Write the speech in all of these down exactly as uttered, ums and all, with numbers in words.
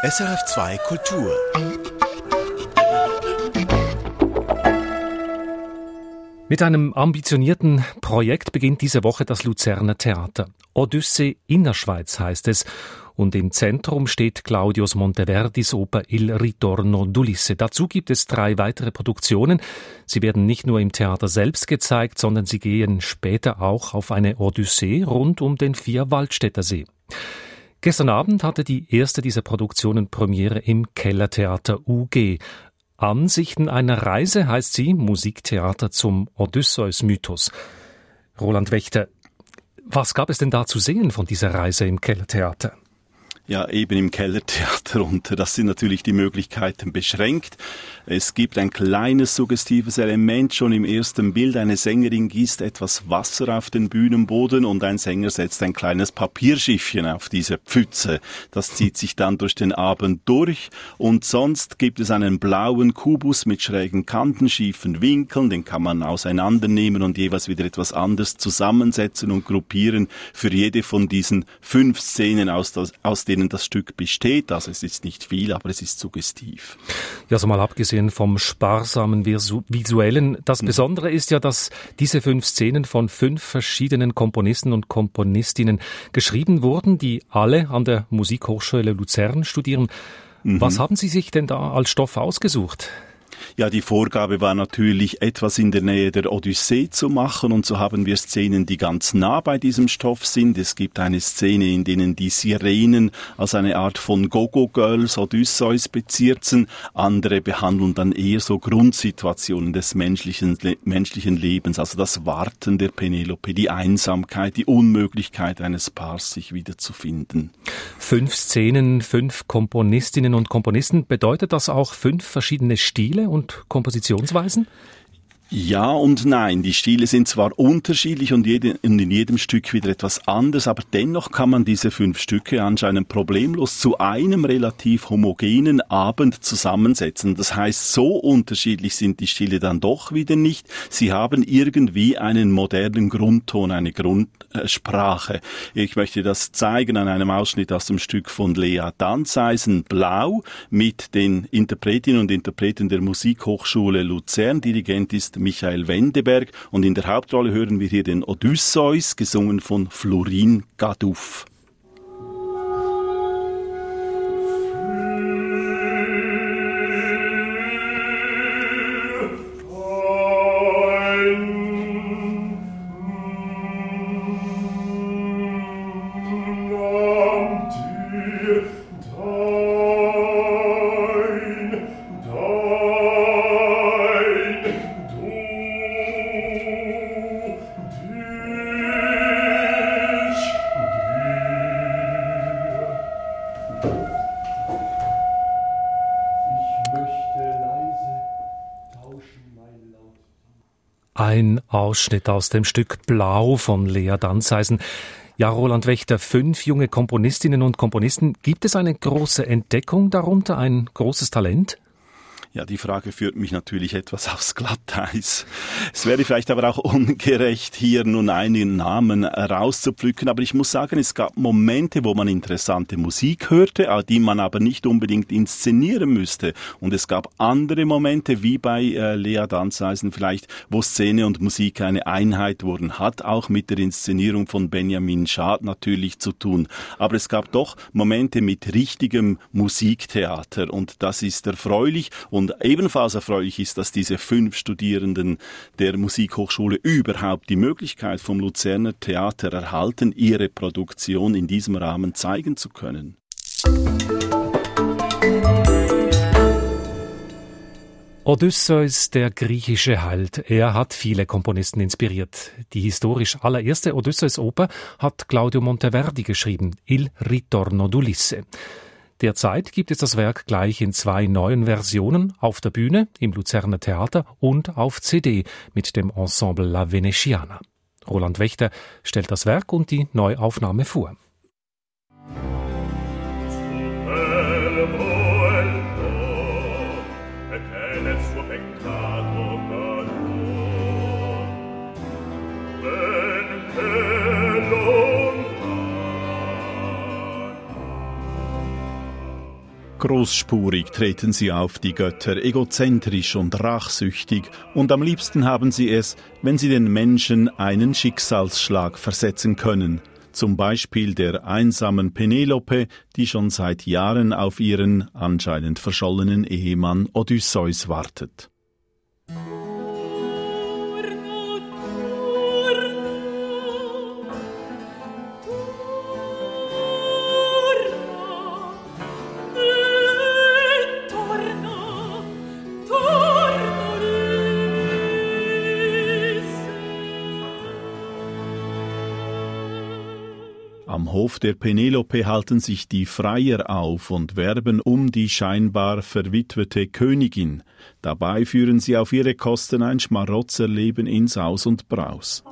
S R F zwei Kultur. Mit einem ambitionierten Projekt beginnt diese Woche das Luzerner Theater. Odyssee Innerschweiz heißt es. Und im Zentrum steht Claudius Monteverdis Oper Il Ritorno d'Ulisse. Dazu gibt es drei weitere Produktionen. Sie werden nicht nur im Theater selbst gezeigt, sondern sie gehen später auch auf eine Odyssee rund um den Vierwaldstätter See. Gestern Abend hatte die erste dieser Produktionen Premiere im Kellertheater U G. Ansichten einer Reise heißt sie, Musiktheater zum Odysseus-Mythos. Roland Wächter, was gab es denn da zu sehen von dieser Reise im Kellertheater? Ja, eben im Kellertheater, und das sind natürlich die Möglichkeiten beschränkt. Es gibt ein kleines suggestives Element schon im ersten Bild. Eine Sängerin gießt etwas Wasser auf den Bühnenboden und ein Sänger setzt ein kleines Papierschiffchen auf diese Pfütze. Das zieht sich dann durch den Abend durch, und sonst gibt es einen blauen Kubus mit schrägen Kanten, schiefen Winkeln, den kann man auseinandernehmen und jeweils wieder etwas anders zusammensetzen und gruppieren für jede von diesen fünf Szenen, aus, das, aus denen das Stück besteht. Also es ist nicht viel, aber es ist suggestiv. Ja, so mal abgesehen vom sparsamen Visuellen. Das Besondere ist ja, dass diese fünf Szenen von fünf verschiedenen Komponisten und Komponistinnen geschrieben wurden, die alle an der Musikhochschule Luzern studieren. Mhm. Was haben Sie sich denn da als Stoff ausgesucht? Ja, die Vorgabe war natürlich, etwas in der Nähe der Odyssee zu machen, und so haben wir Szenen, die ganz nah bei diesem Stoff sind. Es gibt eine Szene, in denen die Sirenen als eine Art von Go-Go-Girls Odysseus bezirzen. Andere behandeln dann eher so Grundsituationen des menschlichen, le- menschlichen Lebens, also das Warten der Penelope, die Einsamkeit, die Unmöglichkeit eines Paars, sich wiederzufinden. Fünf Szenen, fünf Komponistinnen und Komponisten, bedeutet das auch fünf verschiedene Stile und Kompositionsweisen? Ja und nein. Die Stile sind zwar unterschiedlich und, jede, und in jedem Stück wieder etwas anders, aber dennoch kann man diese fünf Stücke anscheinend problemlos zu einem relativ homogenen Abend zusammensetzen. Das heißt, so unterschiedlich sind die Stile dann doch wieder nicht. Sie haben irgendwie einen modernen Grundton, eine Grundsprache. Ich möchte das zeigen an einem Ausschnitt aus dem Stück von Lea Danzeisen, Blau, mit den Interpretinnen und Interpreten der Musikhochschule Luzern. Dirigent ist Michael Wendeberg, und in der Hauptrolle hören wir hier den Odysseus, gesungen von Florin Gadouf. Ein Ausschnitt aus dem Stück Blau von Lea Danzeisen. Ja, Roland Wächter, fünf junge Komponistinnen und Komponisten. Gibt es eine große Entdeckung darunter, ein großes Talent? Ja, die Frage führt mich natürlich etwas aufs Glatteis. Es wäre vielleicht aber auch ungerecht, hier nun einen Namen rauszupflücken, aber ich muss sagen, es gab Momente, wo man interessante Musik hörte, die man aber nicht unbedingt inszenieren müsste. Und es gab andere Momente, wie bei äh, Lea Danzeisen vielleicht, wo Szene und Musik eine Einheit wurden. Hat auch mit der Inszenierung von Benjamin Schad natürlich zu tun. Aber es gab doch Momente mit richtigem Musiktheater, und das ist erfreulich. Und Und ebenfalls erfreulich ist, dass diese fünf Studierenden der Musikhochschule überhaupt die Möglichkeit vom Luzerner Theater erhalten, ihre Produktion in diesem Rahmen zeigen zu können. Odysseus, der griechische Held, er hat viele Komponisten inspiriert. Die historisch allererste Odysseus-Oper hat Claudio Monteverdi geschrieben, Il Ritorno d'Ulisse. Derzeit gibt es das Werk gleich in zwei neuen Versionen, auf der Bühne, im Luzerner Theater und auf C D mit dem Ensemble La Venetiana. Roland Wächter stellt das Werk und die Neuaufnahme vor. Großspurig treten sie auf, die Götter, egozentrisch und rachsüchtig, und am liebsten haben sie es, wenn sie den Menschen einen Schicksalsschlag versetzen können. Zum Beispiel der einsamen Penelope, die schon seit Jahren auf ihren anscheinend verschollenen Ehemann Odysseus wartet. Am Hof der Penelope halten sich die Freier auf und werben um die scheinbar verwitwete Königin. Dabei führen sie auf ihre Kosten ein Schmarotzerleben in Saus und Braus.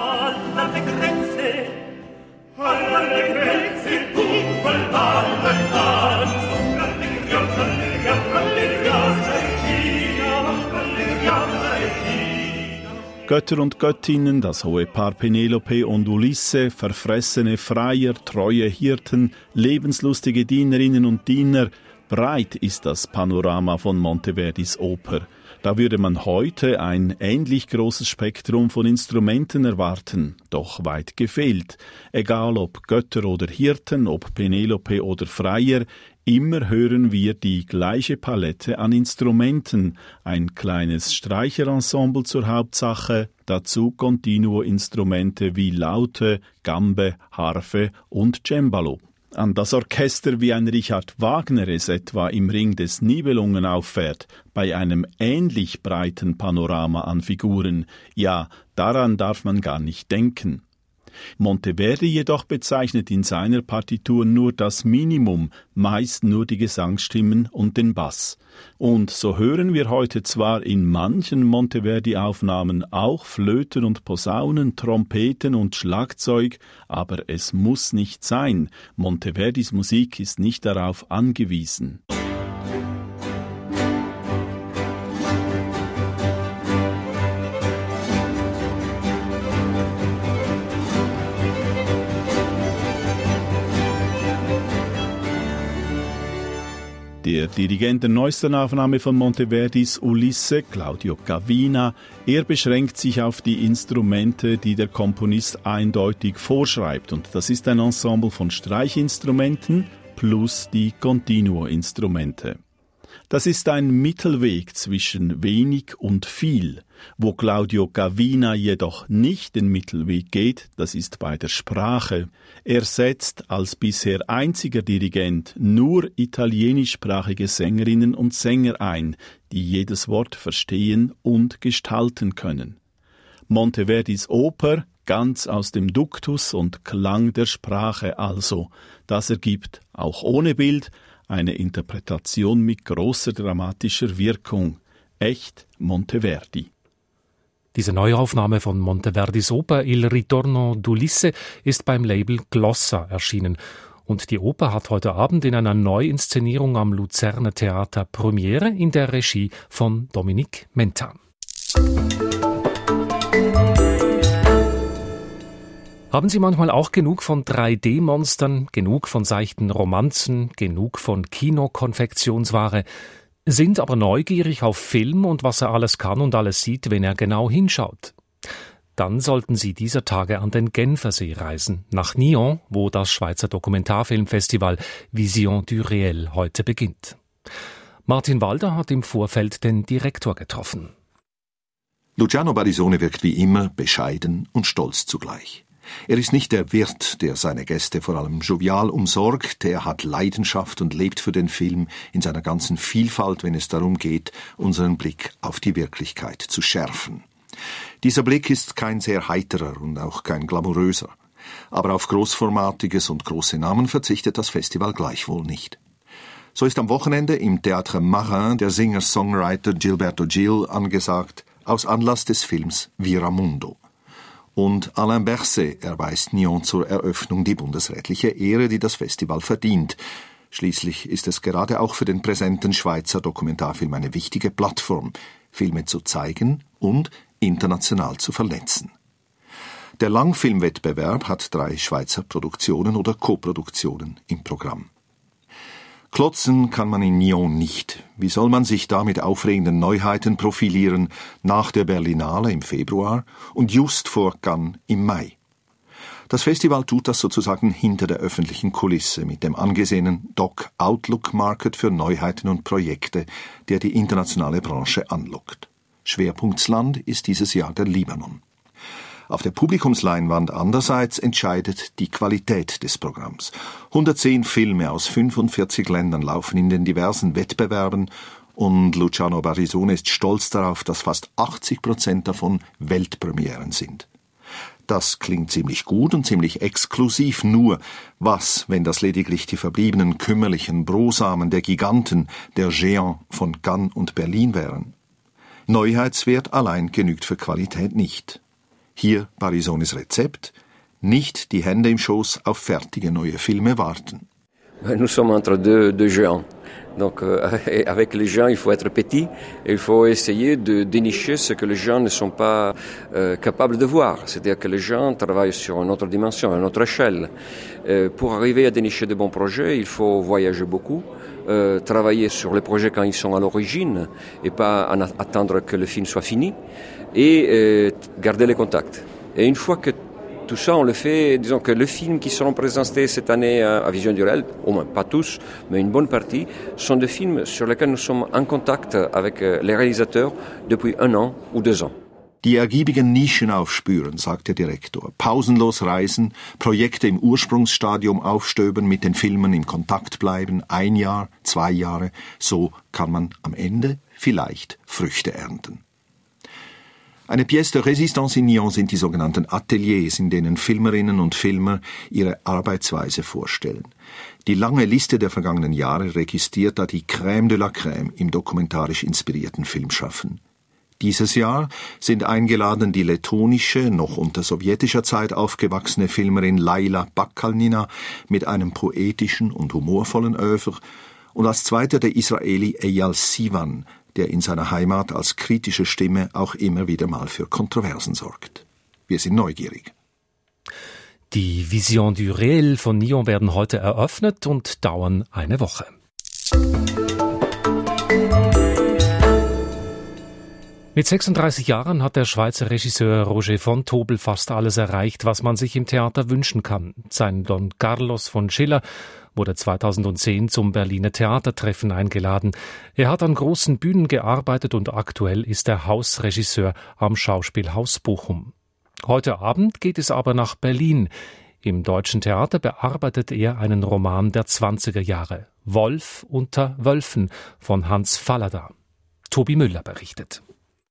Götter und Göttinnen, das hohe Paar Penelope und Ulysse, verfressene Freier, treue Hirten, lebenslustige Dienerinnen und Diener, breit ist das Panorama von Monteverdis Oper. Da würde man heute ein ähnlich großes Spektrum von Instrumenten erwarten, doch weit gefehlt. Egal ob Götter oder Hirten, ob Penelope oder Freier, immer hören wir die gleiche Palette an Instrumenten, ein kleines Streicherensemble zur Hauptsache, dazu Continuo-Instrumente wie Laute, Gambe, Harfe und Cembalo. An das Orchester wie ein Richard Wagner es etwa im Ring des Nibelungen auffährt, bei einem ähnlich breiten Panorama an Figuren, ja, daran darf man gar nicht denken. Monteverdi jedoch bezeichnet in seiner Partitur nur das Minimum, meist nur die Gesangsstimmen und den Bass. Und so hören wir heute zwar in manchen Monteverdi-Aufnahmen auch Flöten und Posaunen, Trompeten und Schlagzeug, aber es muss nicht sein. Monteverdis Musik ist nicht darauf angewiesen. Der Dirigent der neuesten Aufnahme von Monteverdis Ulysse, Claudio Gavina, er beschränkt sich auf die Instrumente, die der Komponist eindeutig vorschreibt. Und das ist ein Ensemble von Streichinstrumenten plus die Continuo-Instrumente. Das ist ein Mittelweg zwischen wenig und viel. Wo Claudio Gavina jedoch nicht den Mittelweg geht, das ist bei der Sprache. Er setzt als bisher einziger Dirigent nur italienischsprachige Sängerinnen und Sänger ein, die jedes Wort verstehen und gestalten können. Monteverdis Oper ganz aus dem Duktus und Klang der Sprache also. Das ergibt, auch ohne Bild, eine Interpretation mit großer dramatischer Wirkung. Echt Monteverdi. Diese Neuaufnahme von Monteverdis Oper Il Ritorno d'Ulisse ist beim Label Glossa erschienen. Und die Oper hat heute Abend in einer Neuinszenierung am Luzerner Theater Premiere in der Regie von Dominique Menta. Haben Sie manchmal auch genug von drei D Monstern, genug von seichten Romanzen, genug von Kinokonfektionsware, sind aber neugierig auf Film und was er alles kann und alles sieht, wenn er genau hinschaut? Dann sollten Sie dieser Tage an den Genfersee reisen, nach Nyon, wo das Schweizer Dokumentarfilmfestival Vision du Réel heute beginnt. Martin Walder hat im Vorfeld den Direktor getroffen. Luciano Barisone wirkt wie immer bescheiden und stolz zugleich. Er ist nicht der Wirt, der seine Gäste vor allem jovial umsorgt, er hat Leidenschaft und lebt für den Film in seiner ganzen Vielfalt, wenn es darum geht, unseren Blick auf die Wirklichkeit zu schärfen. Dieser Blick ist kein sehr heiterer und auch kein glamouröser. Aber auf Großformatiges und große Namen verzichtet das Festival gleichwohl nicht. So ist am Wochenende im Théâtre Marin der Singer-Songwriter Gilberto Gil angesagt, aus Anlass des Films Viramundo. Und Alain Berset erweist Nyon zur Eröffnung die bundesrätliche Ehre, die das Festival verdient. Schließlich ist es gerade auch für den präsenten Schweizer Dokumentarfilm eine wichtige Plattform, Filme zu zeigen und international zu vernetzen. Der Langfilmwettbewerb hat drei Schweizer Produktionen oder Koproduktionen im Programm. Klotzen kann man in Nyon nicht. Wie soll man sich da mit aufregenden Neuheiten profilieren nach der Berlinale im Februar und just vor Cannes im Mai? Das Festival tut das sozusagen hinter der öffentlichen Kulisse mit dem angesehenen Doc Outlook Market für Neuheiten und Projekte, der die internationale Branche anlockt. Schwerpunktsland ist dieses Jahr der Libanon. Auf der Publikumsleinwand andererseits entscheidet die Qualität des Programms. hundertzehn Filme aus fünfundvierzig Ländern laufen in den diversen Wettbewerben und Luciano Barisone ist stolz darauf, dass fast achtzig Prozent davon Weltpremieren sind. Das klingt ziemlich gut und ziemlich exklusiv, nur was, wenn das lediglich die verbliebenen kümmerlichen Brosamen der Giganten, der Géants von Cannes und Berlin wären? Neuheitswert allein genügt für Qualität nicht. Hier Barisones Rezept: nicht die Hände im Schoß auf fertige neue Filme warten. Nous sommes entre deux, deux géants. Donc euh, avec les gens, il faut être petit et il faut essayer de dénicher ce que les gens ne sont pas euh, capables de voir. C'est-à-dire que les gens travaillent sur une autre dimension, une autre échelle. Euh, pour arriver à dénicher de bons projets, il faut voyager beaucoup, euh, travailler sur les projets quand ils sont à l'origine et pas en attendre que le film soit fini et euh, garder les contacts. Et une fois que tout ça, on le fait, disons que les films qui seront présentés cette année à Vision du Réel, au moins pas tous, mais une bonne partie, sont des films sur lesquels nous sommes en contact avec les réalisateurs depuis un an ou deux ans. Die ergiebigen Nischen aufspüren, sagt der Direktor. Pausenlos reisen, Projekte im Ursprungsstadium aufstöbern, mit den Filmen in Kontakt bleiben, ein Jahr, zwei Jahre, so kann man am Ende vielleicht Früchte ernten. Eine Pièce de Résistance in Nyon sind die sogenannten Ateliers, in denen Filmerinnen und Filmer ihre Arbeitsweise vorstellen. Die lange Liste der vergangenen Jahre registriert da die Crème de la Crème im dokumentarisch inspirierten Filmschaffen. Dieses Jahr sind eingeladen die lettonische, noch unter sowjetischer Zeit aufgewachsene Filmerin Laila Bakalnina mit einem poetischen und humorvollen Œuvre und als zweiter der Israeli Eyal Sivan, der in seiner Heimat als kritische Stimme auch immer wieder mal für Kontroversen sorgt. Wir sind neugierig. Die Vision du Réel von Nyon werden heute eröffnet und dauern eine Woche. Mit sechsunddreißig Jahren hat der Schweizer Regisseur Roger von Tobel fast alles erreicht, was man sich im Theater wünschen kann. Sein Don Carlos von Schiller wurde zweitausendzehn zum Berliner Theatertreffen eingeladen. Er hat an großen Bühnen gearbeitet und aktuell ist er Hausregisseur am Schauspielhaus Bochum. Heute Abend geht es aber nach Berlin. Im Deutschen Theater bearbeitet er einen Roman der zwanziger Jahre. Wolf unter Wölfen von Hans Fallada. Tobi Müller berichtet.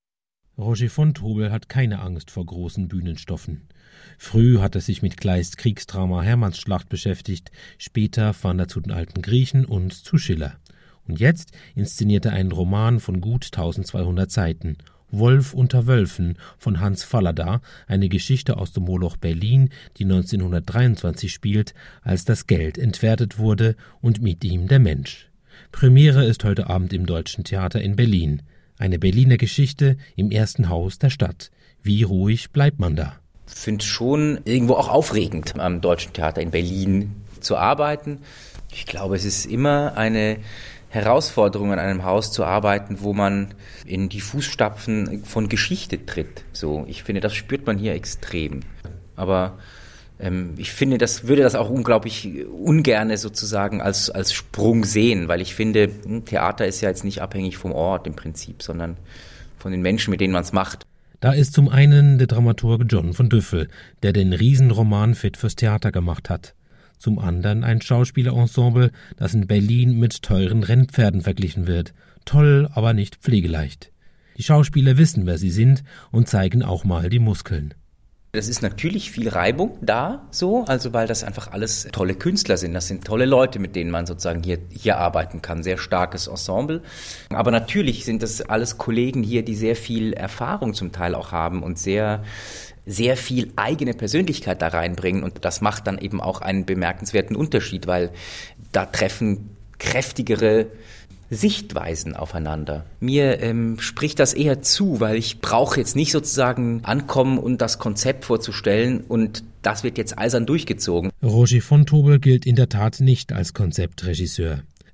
Roger von Tobel hat keine Angst vor großen Bühnenstoffen. Früh hat er sich mit Kleists Kriegsdrama Hermannsschlacht beschäftigt, später fand er zu den alten Griechen und zu Schiller. Und jetzt inszeniert er einen Roman von gut eintausendzweihundert Seiten, Wolf unter Wölfen von Hans Fallada, eine Geschichte aus dem Moloch Berlin, die neunzehnhundertdreiundzwanzig spielt, als das Geld entwertet wurde und mit ihm der Mensch. Premiere ist heute Abend im Deutschen Theater in Berlin. Eine Berliner Geschichte im ersten Haus der Stadt. Wie ruhig bleibt man da? Ich finde es schon irgendwo auch aufregend, am Deutschen Theater in Berlin zu arbeiten. Ich glaube, es ist immer eine Herausforderung, an einem Haus zu arbeiten, wo man in die Fußstapfen von Geschichte tritt. So, ich finde, das spürt man hier extrem. Aber ähm, ich finde, das würde das auch unglaublich ungerne sozusagen als, als Sprung sehen, weil ich finde, Theater ist ja jetzt nicht abhängig vom Ort im Prinzip, sondern von den Menschen, mit denen man es macht. Da ist zum einen der Dramaturg John von Düffel, der den Riesenroman fit fürs Theater gemacht hat. Zum anderen ein Schauspielerensemble, das in Berlin mit teuren Rennpferden verglichen wird. Toll, aber nicht pflegeleicht. Die Schauspieler wissen, wer sie sind und zeigen auch mal die Muskeln. Das ist natürlich viel Reibung da, so, also weil das einfach alles tolle Künstler sind. Das sind tolle Leute, mit denen man sozusagen hier, hier arbeiten kann. Sehr starkes Ensemble. Aber natürlich sind das alles Kollegen hier, die sehr viel Erfahrung zum Teil auch haben und sehr, sehr viel eigene Persönlichkeit da reinbringen. Und das macht dann eben auch einen bemerkenswerten Unterschied, weil da treffen kräftigere Sichtweisen aufeinander. Mir ähm, spricht das eher zu, weil ich brauche jetzt nicht sozusagen ankommen und das Konzept vorzustellen und das wird jetzt eisern durchgezogen. Roger von Tobel gilt in der Tat nicht als Konzeptregisseur.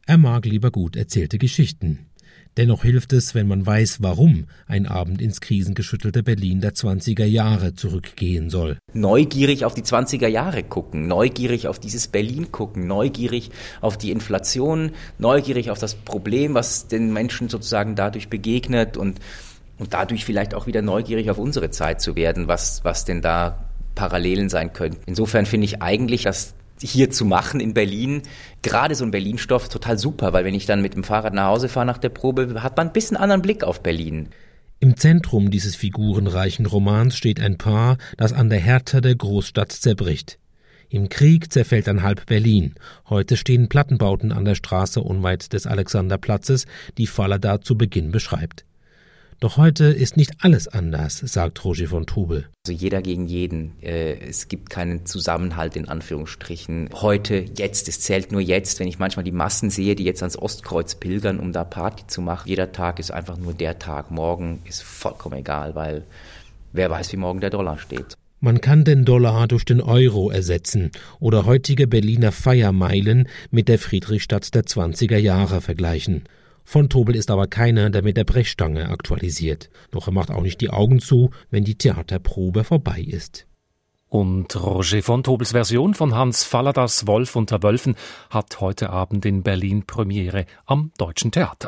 Er mag lieber gut erzählte Geschichten. Dennoch hilft es, wenn man weiß, warum ein Abend ins krisengeschüttelte Berlin der zwanziger Jahre zurückgehen soll. Neugierig auf die zwanziger Jahre gucken, neugierig auf dieses Berlin gucken, neugierig auf die Inflation, neugierig auf das Problem, was den Menschen sozusagen dadurch begegnet und, und dadurch vielleicht auch wieder neugierig auf unsere Zeit zu werden, was, was denn da Parallelen sein könnten. Insofern finde ich eigentlich, dass hier zu machen in Berlin, gerade so ein Berlin-Stoff total super, weil wenn ich dann mit dem Fahrrad nach Hause fahre nach der Probe, hat man ein bisschen anderen Blick auf Berlin. Im Zentrum dieses figurenreichen Romans steht ein Paar, das an der Härte der Großstadt zerbricht. Im Krieg zerfällt dann halb Berlin. Heute stehen Plattenbauten an der Straße unweit des Alexanderplatzes, die Fallada zu Beginn beschreibt. Doch heute ist nicht alles anders, sagt Roger von Trubel. Also jeder gegen jeden. Es gibt keinen Zusammenhalt in Anführungsstrichen. Heute, jetzt, es zählt nur jetzt. Wenn ich manchmal die Massen sehe, die jetzt ans Ostkreuz pilgern, um da Party zu machen. Jeder Tag ist einfach nur der Tag. Morgen ist vollkommen egal, weil wer weiß, wie morgen der Dollar steht. Man kann den Dollar durch den Euro ersetzen oder heutige Berliner Feiermeilen mit der Friedrichstadt der zwanziger Jahre vergleichen. Von Tobel ist aber keiner, der mit der Brechstange aktualisiert. Doch er macht auch nicht die Augen zu, wenn die Theaterprobe vorbei ist. Und Roger von Tobels Version von Hans Falladas Wolf unter Wölfen hat heute Abend in Berlin Premiere am Deutschen Theater.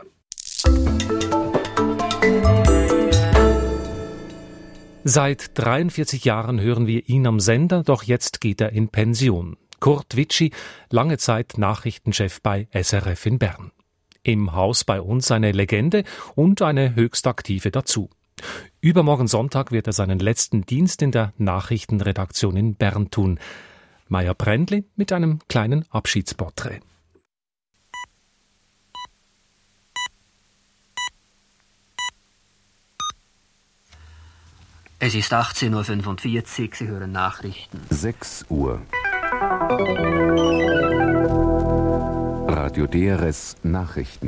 Seit dreiundvierzig Jahren hören wir ihn am Sender, doch jetzt geht er in Pension. Kurt Witschi, lange Zeit Nachrichtenchef bei S R F in Bern. Im Haus bei uns eine Legende und eine höchst aktive dazu. Übermorgen Sonntag wird er seinen letzten Dienst in der Nachrichtenredaktion in Bern tun. Maya Brändli mit einem kleinen Abschiedsporträt. Es ist achtzehn Uhr fünfundvierzig, Sie hören Nachrichten. sechs Uhr. Radio D R S Nachrichten.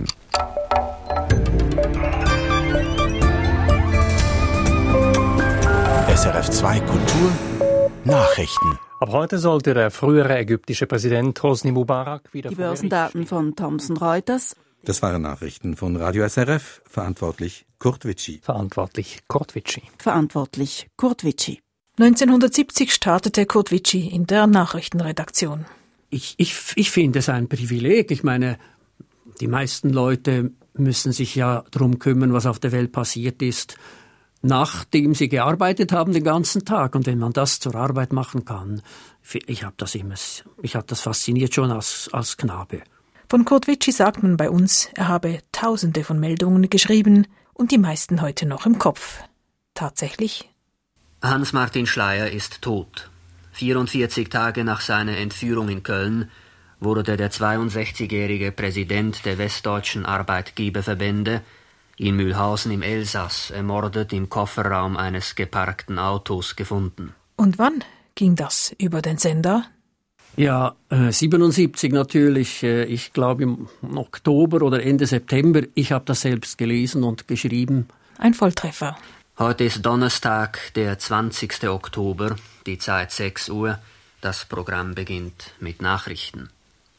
S R F zwei Kultur Nachrichten. Ab heute sollte der frühere ägyptische Präsident Hosni Mubarak wieder... Die Börsendaten von Thomson Reuters. Das waren Nachrichten von Radio S R F. Verantwortlich Kurt Witschi. Verantwortlich Kurt Witschi. Verantwortlich Kurt Witschi. neunzehnhundertsiebzig startete Kurt Witschi in der Nachrichtenredaktion. Ich, ich, ich finde es ein Privileg. Ich meine, die meisten Leute müssen sich ja darum kümmern, was auf der Welt passiert ist, nachdem sie gearbeitet haben den ganzen Tag. Und wenn man das zur Arbeit machen kann, ich habe das immer, mich hat das fasziniert schon als, als Knabe. Von Kurt Witschi sagt man bei uns, er habe Tausende von Meldungen geschrieben und die meisten heute noch im Kopf. Tatsächlich? Hans-Martin Schleyer ist tot. vierundvierzig Tage nach seiner Entführung in Köln wurde der zweiundsechzigjährige Präsident der Westdeutschen Arbeitgeberverbände in Mühlhausen im Elsass ermordet im Kofferraum eines geparkten Autos gefunden. Und wann ging das über den Sender? Ja, äh, siebenundsiebzig natürlich. Äh, ich glaube im Oktober oder Ende September. Ich habe das selbst gelesen und geschrieben. Ein Volltreffer. Heute ist Donnerstag, der zwanzigsten Oktober, die Zeit sechs Uhr. Das Programm beginnt mit Nachrichten.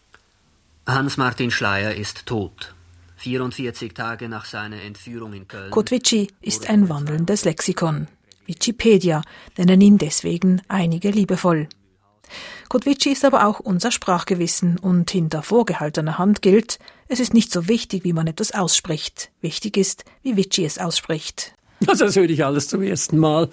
Hans-Martin Schleyer ist tot. vierundvierzig Tage nach seiner Entführung in Köln. Kurt Witschi ist ein wandelndes Lexikon. Wikipedia nennen ihn deswegen einige liebevoll. Kurt Witschi ist aber auch unser Sprachgewissen und hinter vorgehaltener Hand gilt, es ist nicht so wichtig, wie man etwas ausspricht. Wichtig ist, wie Witschi es ausspricht. Also das höre ich alles zum ersten Mal.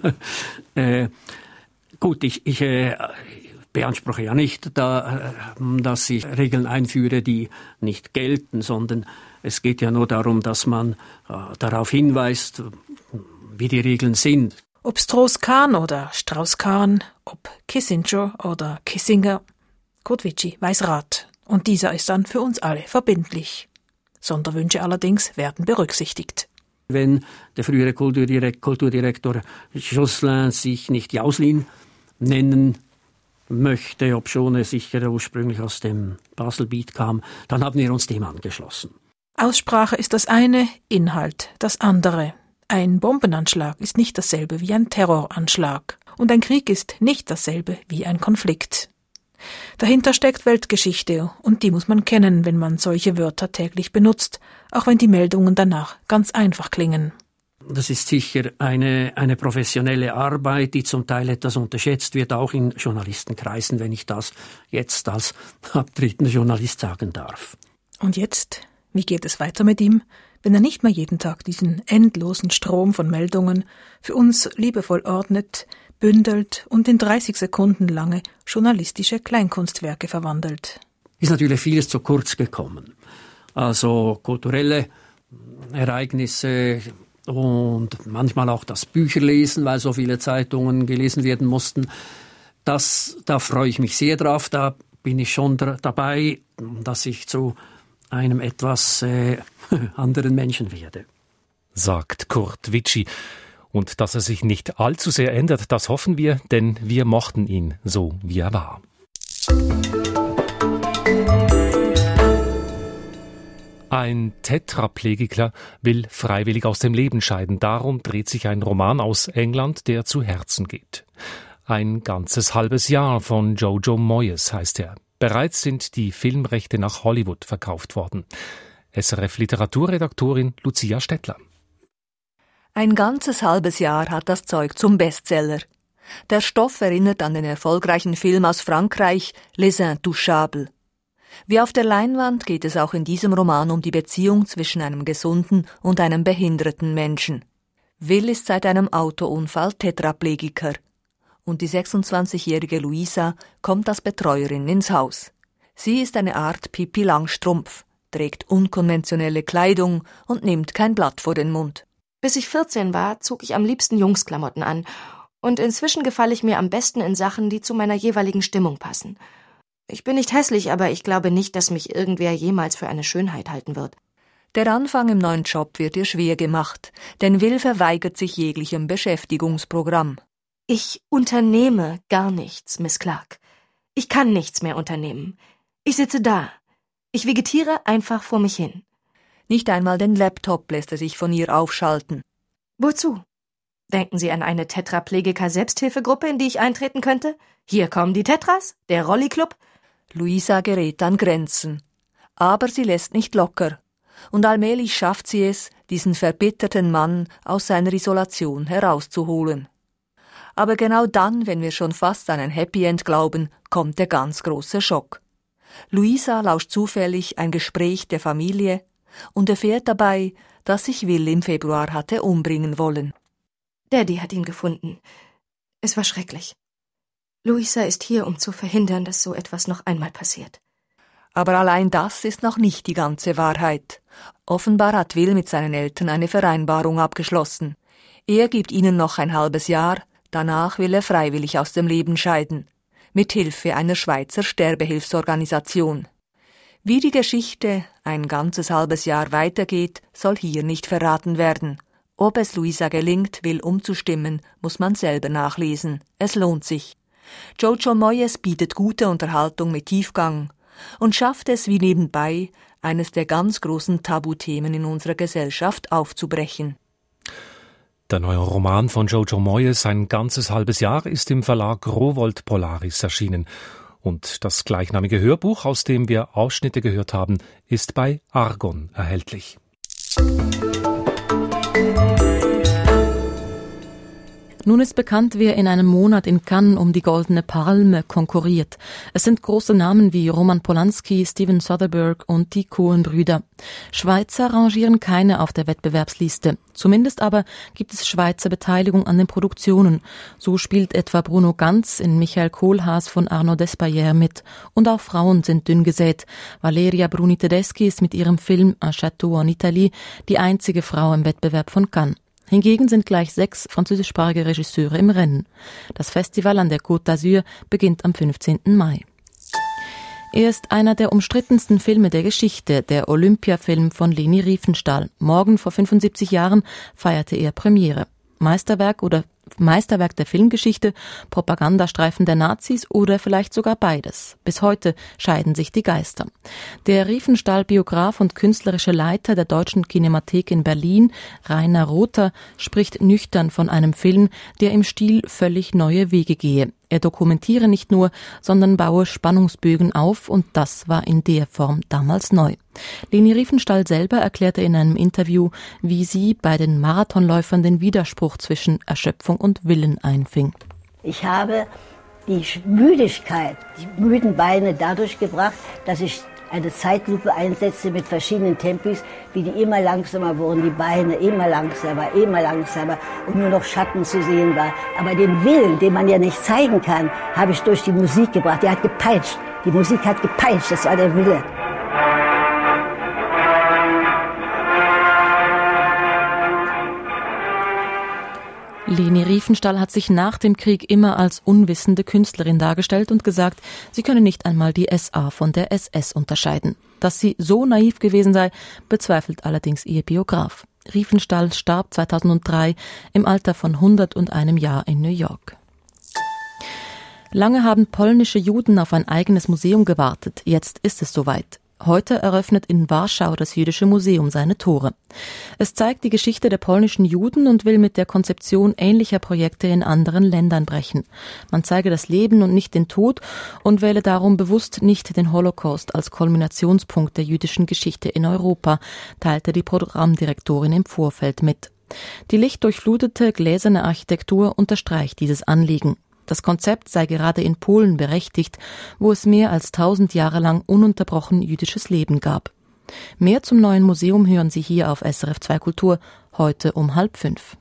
äh, gut, ich, ich äh, beanspruche ja nicht, da, dass ich Regeln einführe, die nicht gelten, sondern es geht ja nur darum, dass man äh, darauf hinweist, wie die Regeln sind. Ob Strauss-Kahn oder Strauss-Kahn, ob Kissinger oder Kissinger, Kurt Witschi weiß Rat. Und dieser ist dann für uns alle verbindlich. Sonderwünsche allerdings werden berücksichtigt. Wenn der frühere Kulturdirekt- Kulturdirektor Josselin sich nicht Jauslin nennen möchte, obschon er sicher ursprünglich aus dem Baselbiet kam, dann haben wir uns dem angeschlossen. Aussprache ist das eine, Inhalt das andere. Ein Bombenanschlag ist nicht dasselbe wie ein Terroranschlag. Und ein Krieg ist nicht dasselbe wie ein Konflikt. Dahinter steckt Weltgeschichte und die muss man kennen, wenn man solche Wörter täglich benutzt, auch wenn die Meldungen danach ganz einfach klingen. Das ist sicher eine, eine professionelle Arbeit, die zum Teil etwas unterschätzt wird, auch in Journalistenkreisen, wenn ich das jetzt als abtretender Journalist sagen darf. Und jetzt? Wie geht es weiter mit ihm, wenn er nicht mehr jeden Tag diesen endlosen Strom von Meldungen für uns liebevoll ordnet, bündelt und in dreißig Sekunden lange journalistische Kleinkunstwerke verwandelt? Ist natürlich vieles zu kurz gekommen. Also kulturelle Ereignisse und manchmal auch das Bücherlesen, weil so viele Zeitungen gelesen werden mussten. Das, da freue ich mich sehr drauf. Da bin ich schon dr- dabei, dass ich zu einem etwas äh, anderen Menschen werde. Sagt Kurt Witschi. Und dass er sich nicht allzu sehr ändert, das hoffen wir, denn wir mochten ihn so, wie er war. Ein Tetraplegiker will freiwillig aus dem Leben scheiden. Darum dreht sich ein Roman aus England, der zu Herzen geht. Ein ganzes halbes Jahr von Jojo Moyes heißt er. Bereits sind die Filmrechte nach Hollywood verkauft worden. S R F-Literaturredaktorin Lucia Stettler. Ein ganzes halbes Jahr hat das Zeug zum Bestseller. Der Stoff erinnert an den erfolgreichen Film aus Frankreich Les Intouchables. Wie auf der Leinwand geht es auch in diesem Roman um die Beziehung zwischen einem gesunden und einem behinderten Menschen. Will ist seit einem Autounfall Tetraplegiker. Und die sechsundzwanzigjährige Luisa kommt als Betreuerin ins Haus. Sie ist eine Art Pippi Langstrumpf, trägt unkonventionelle Kleidung und nimmt kein Blatt vor den Mund. Bis ich vierzehn war, zog ich am liebsten Jungsklamotten an. Und inzwischen gefalle ich mir am besten in Sachen, die zu meiner jeweiligen Stimmung passen. Ich bin nicht hässlich, aber ich glaube nicht, dass mich irgendwer jemals für eine Schönheit halten wird. Der Anfang im neuen Job wird ihr schwer gemacht, denn Will verweigert sich jeglichem Beschäftigungsprogramm. Ich unternehme gar nichts, Miss Clark. Ich kann nichts mehr unternehmen. Ich sitze da. Ich vegetiere einfach vor mich hin. Nicht einmal den Laptop lässt er sich von ihr aufschalten. Wozu? Denken Sie an eine Tetraplegiker-Selbsthilfegruppe, in die ich eintreten könnte? Hier kommen die Tetras, der Rolli-Club. Luisa gerät an Grenzen. Aber sie lässt nicht locker. Und allmählich schafft sie es, diesen verbitterten Mann aus seiner Isolation herauszuholen. Aber genau dann, wenn wir schon fast an ein Happy End glauben, kommt der ganz große Schock. Luisa lauscht zufällig ein Gespräch der Familie und erfährt dabei, dass sich Will im Februar hatte umbringen wollen. Daddy hat ihn gefunden. Es war schrecklich. Luisa ist hier, um zu verhindern, dass so etwas noch einmal passiert. Aber allein das ist noch nicht die ganze Wahrheit. Offenbar hat Will mit seinen Eltern eine Vereinbarung abgeschlossen. Er gibt ihnen noch ein halbes Jahr, danach will er freiwillig aus dem Leben scheiden. Mit Hilfe einer Schweizer Sterbehilfsorganisation. Wie die Geschichte ein ganzes halbes Jahr weitergeht, soll hier nicht verraten werden. Ob es Luisa gelingt, Will umzustimmen, muss man selber nachlesen. Es lohnt sich. Jojo Moyes bietet gute Unterhaltung mit Tiefgang und schafft es wie nebenbei, eines der ganz großen Tabuthemen in unserer Gesellschaft aufzubrechen. Der neue Roman von Jojo Moyes, ein ganzes halbes Jahr, ist im Verlag Rowohlt Polaris erschienen. Und das gleichnamige Hörbuch, aus dem wir Ausschnitte gehört haben, ist bei Argon erhältlich. Nun ist bekannt, wer in einem Monat in Cannes um die Goldene Palme konkurriert. Es sind große Namen wie Roman Polanski, Steven Soderbergh und die Coen-Brüder. Schweizer rangieren keine auf der Wettbewerbsliste. Zumindest aber gibt es Schweizer Beteiligung an den Produktionen. So spielt etwa Bruno Ganz in Michael Kohlhaas von Arnaud Despaières mit. Und auch Frauen sind dünn gesät. Valeria Bruni Tedeschi ist mit ihrem Film Un Château en Italie die einzige Frau im Wettbewerb von Cannes. Hingegen sind gleich sechs französischsprachige Regisseure im Rennen. Das Festival an der Côte d'Azur beginnt am fünfzehnten Mai. Er ist einer der umstrittensten Filme der Geschichte, der Olympiafilm von Leni Riefenstahl. Morgen vor fünfundsiebzig Jahren feierte er Premiere. Meisterwerk oder Meisterwerk der Filmgeschichte, Propagandastreifen der Nazis oder vielleicht sogar beides. Bis heute scheiden sich die Geister. Der Riefenstahl-Biograf und künstlerische Leiter der Deutschen Kinemathek in Berlin, Rainer Rother, spricht nüchtern von einem Film, der im Stil völlig neue Wege gehe. Er dokumentiere nicht nur, sondern baue Spannungsbögen auf und das war in der Form damals neu. Leni Riefenstahl selber erklärte in einem Interview, wie sie bei den Marathonläufern den Widerspruch zwischen Erschöpfung und Willen einfing. Ich habe die Müdigkeit, die müden Beine dadurch gebracht, dass ich eine Zeitlupe einsetzte mit verschiedenen Tempis, wie die immer langsamer wurden, die Beine immer langsamer, immer langsamer und nur noch Schatten zu sehen war. Aber den Willen, den man ja nicht zeigen kann, habe ich durch die Musik gebracht. Die hat gepeitscht. Die Musik hat gepeitscht, das war der Wille. Leni Riefenstahl hat sich nach dem Krieg immer als unwissende Künstlerin dargestellt und gesagt, sie könne nicht einmal die S A von der S S unterscheiden. Dass sie so naiv gewesen sei, bezweifelt allerdings ihr Biograf. Riefenstahl starb zweitausenddrei im Alter von hunderteins Jahr in New York. Lange haben polnische Juden auf ein eigenes Museum gewartet. Jetzt ist es soweit. Heute eröffnet in Warschau das Jüdische Museum seine Tore. Es zeigt die Geschichte der polnischen Juden und will mit der Konzeption ähnlicher Projekte in anderen Ländern brechen. Man zeige das Leben und nicht den Tod und wähle darum bewusst nicht den Holocaust als Kulminationspunkt der jüdischen Geschichte in Europa, teilte die Programmdirektorin im Vorfeld mit. Die lichtdurchflutete gläserne Architektur unterstreicht dieses Anliegen. Das Konzept sei gerade in Polen berechtigt, wo es mehr als tausend Jahre lang ununterbrochen jüdisches Leben gab. Mehr zum neuen Museum hören Sie hier auf S R F zwei Kultur, heute um halb fünf.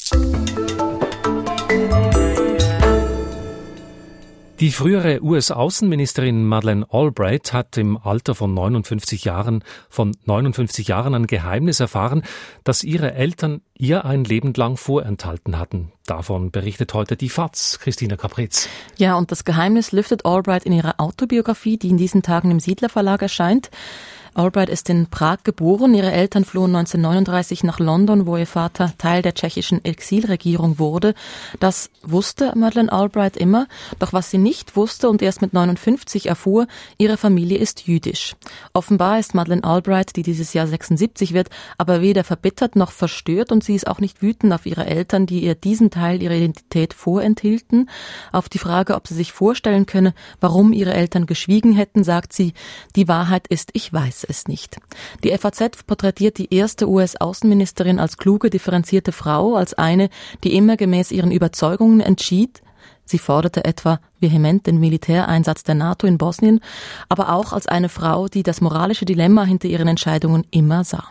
Die frühere U S-Außenministerin Madeleine Albright hat im Alter von neunundfünfzig Jahren, von neunundfünfzig Jahren ein Geheimnis erfahren, das ihre Eltern ihr ein Leben lang vorenthalten hatten. Davon berichtet heute die F A Z, Christina Capretz. Ja, und das Geheimnis lüftet Albright in ihrer Autobiografie, die in diesen Tagen im Siedler Verlag erscheint. Albright ist in Prag geboren. Ihre Eltern flohen neunzehnhundertneununddreißig nach London, wo ihr Vater Teil der tschechischen Exilregierung wurde. Das wusste Madeleine Albright immer. Doch was sie nicht wusste und erst mit neunundfünfzig erfuhr, ihre Familie ist jüdisch. Offenbar ist Madeleine Albright, die dieses Jahr sechsundsiebzig wird, aber weder verbittert noch verstört und sie ist auch nicht wütend auf ihre Eltern, die ihr diesen Teil ihrer Identität vorenthielten. Auf die Frage, ob sie sich vorstellen könne, warum ihre Eltern geschwiegen hätten, sagt sie, die Wahrheit ist, ich weiß es nicht. Die F A Z porträtiert die erste U S-Außenministerin als kluge, differenzierte Frau, als eine, die immer gemäß ihren Überzeugungen entschied. Sie forderte etwa vehement den Militäreinsatz der NATO in Bosnien, aber auch als eine Frau, die das moralische Dilemma hinter ihren Entscheidungen immer sah.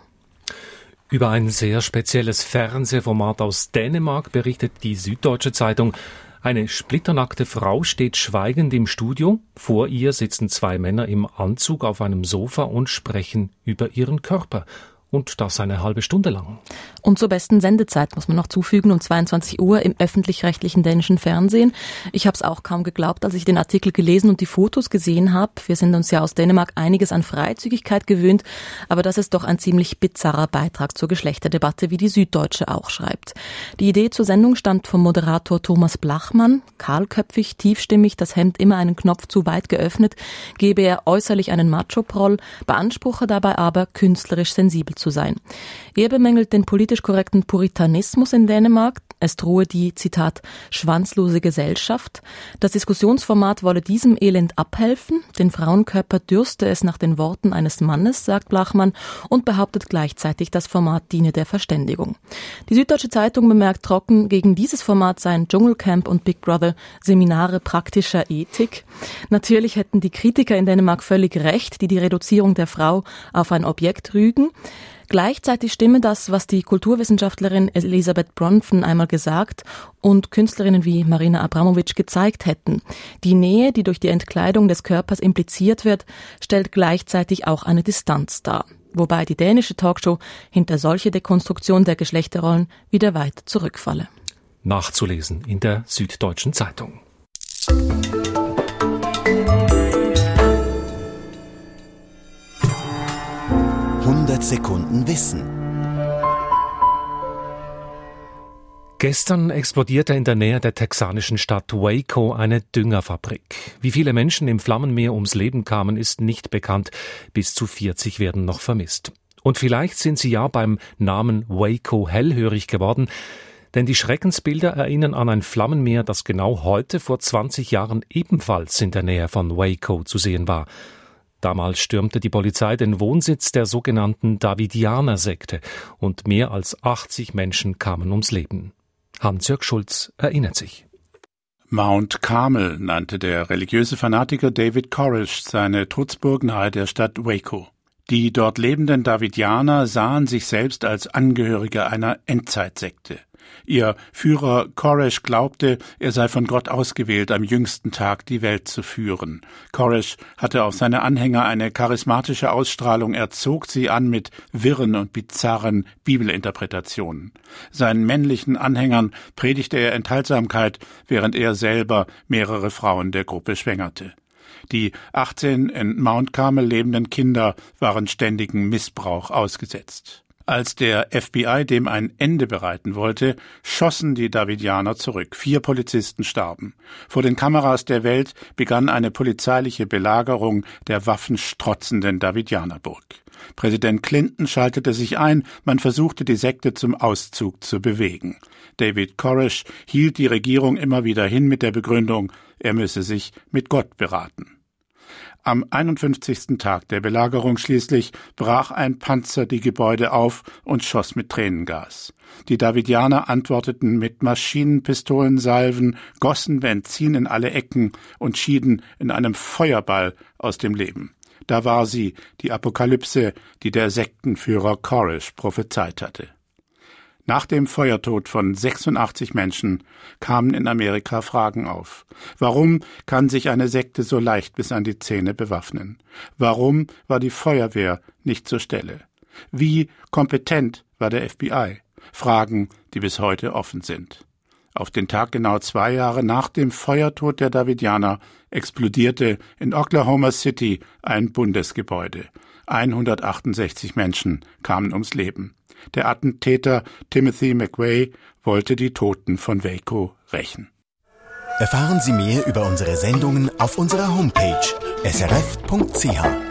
Über ein sehr spezielles Fernsehformat aus Dänemark berichtet die Süddeutsche Zeitung. Eine splitternackte Frau steht schweigend im Studio. Vor ihr sitzen zwei Männer im Anzug auf einem Sofa und sprechen über ihren Körper. Und das eine halbe Stunde lang. Und zur besten Sendezeit muss man noch zufügen, um zweiundzwanzig Uhr im öffentlich-rechtlichen dänischen Fernsehen. Ich habe es auch kaum geglaubt, als ich den Artikel gelesen und die Fotos gesehen habe. Wir sind uns ja aus Dänemark einiges an Freizügigkeit gewöhnt, aber das ist doch ein ziemlich bizarrer Beitrag zur Geschlechterdebatte, wie die Süddeutsche auch schreibt. Die Idee zur Sendung stammt vom Moderator Thomas Blachmann. Kahlköpfig, tiefstimmig, das Hemd immer einen Knopf zu weit geöffnet, gebe er äußerlich einen Macho-Proll, beanspruche dabei aber, künstlerisch sensibel zu sein. Er bemängelt den politisch korrekten Puritanismus in Dänemark. Es drohe die, Zitat, schwanzlose Gesellschaft. Das Diskussionsformat wolle diesem Elend abhelfen. Den Frauenkörper dürste es nach den Worten eines Mannes, sagt Blachmann, und behauptet gleichzeitig, das Format diene der Verständigung. Die Süddeutsche Zeitung bemerkt trocken, gegen dieses Format seien Dschungelcamp und Big Brother Seminare praktischer Ethik. Natürlich hätten die Kritiker in Dänemark völlig recht, die die Reduzierung der Frau auf ein Objekt rügen. Gleichzeitig stimme das, was die Kulturwissenschaftlerin Elisabeth Bronfen einmal gesagt und Künstlerinnen wie Marina Abramovic gezeigt hätten. Die Nähe, die durch die Entkleidung des Körpers impliziert wird, stellt gleichzeitig auch eine Distanz dar. Wobei die dänische Talkshow hinter solche Dekonstruktion der Geschlechterrollen wieder weit zurückfalle. Nachzulesen in der Süddeutschen Zeitung. hundert Sekunden Wissen. Gestern explodierte in der Nähe der texanischen Stadt Waco eine Düngerfabrik. Wie viele Menschen im Flammenmeer ums Leben kamen, ist nicht bekannt. Bis zu vierzig werden noch vermisst. Und vielleicht sind Sie ja beim Namen Waco hellhörig geworden. Denn die Schreckensbilder erinnern an ein Flammenmeer, das genau heute vor zwanzig Jahren ebenfalls in der Nähe von Waco zu sehen war. Damals stürmte die Polizei den Wohnsitz der sogenannten Davidianer-Sekte und mehr als achtzig Menschen kamen ums Leben. Hans-Jörg Schulz erinnert sich. Mount Carmel nannte der religiöse Fanatiker David Koresh seine Trutzburg nahe der Stadt Waco. Die dort lebenden Davidianer sahen sich selbst als Angehörige einer Endzeitsekte. Ihr Führer Koresh glaubte, er sei von Gott ausgewählt, am jüngsten Tag die Welt zu führen. Koresh hatte auf seine Anhänger eine charismatische Ausstrahlung, er zog sie an mit wirren und bizarren Bibelinterpretationen. Seinen männlichen Anhängern predigte er Enthaltsamkeit, während er selber mehrere Frauen der Gruppe schwängerte. Die achtzehn in Mount Carmel lebenden Kinder waren ständigem Missbrauch ausgesetzt. Als der F B I dem ein Ende bereiten wollte, schossen die Davidianer zurück. Vier Polizisten starben. Vor den Kameras der Welt begann eine polizeiliche Belagerung der waffenstrotzenden Davidianerburg. Präsident Clinton schaltete sich ein, man versuchte die Sekte zum Auszug zu bewegen. David Koresh hielt die Regierung immer wieder hin mit der Begründung, er müsse sich mit Gott beraten. Am einundfünfzigsten Tag der Belagerung schließlich brach ein Panzer die Gebäude auf und schoss mit Tränengas. Die Davidianer antworteten mit Maschinenpistolensalven, gossen Benzin in alle Ecken und schieden in einem Feuerball aus dem Leben. Da war sie, die Apokalypse, die der Sektenführer Koresh prophezeit hatte. Nach dem Feuertod von sechsundachtzig Menschen kamen in Amerika Fragen auf. Warum kann sich eine Sekte so leicht bis an die Zähne bewaffnen? Warum war die Feuerwehr nicht zur Stelle? Wie kompetent war der F B I? Fragen, die bis heute offen sind. Auf den Tag genau zwei Jahre nach dem Feuertod der Davidianer explodierte in Oklahoma City ein Bundesgebäude. hundertachtundsechzig Menschen kamen ums Leben. Der Attentäter Timothy McVeigh wollte die Toten von Waco rächen. Erfahren Sie mehr über unsere Sendungen auf unserer Homepage s r f punkt c h.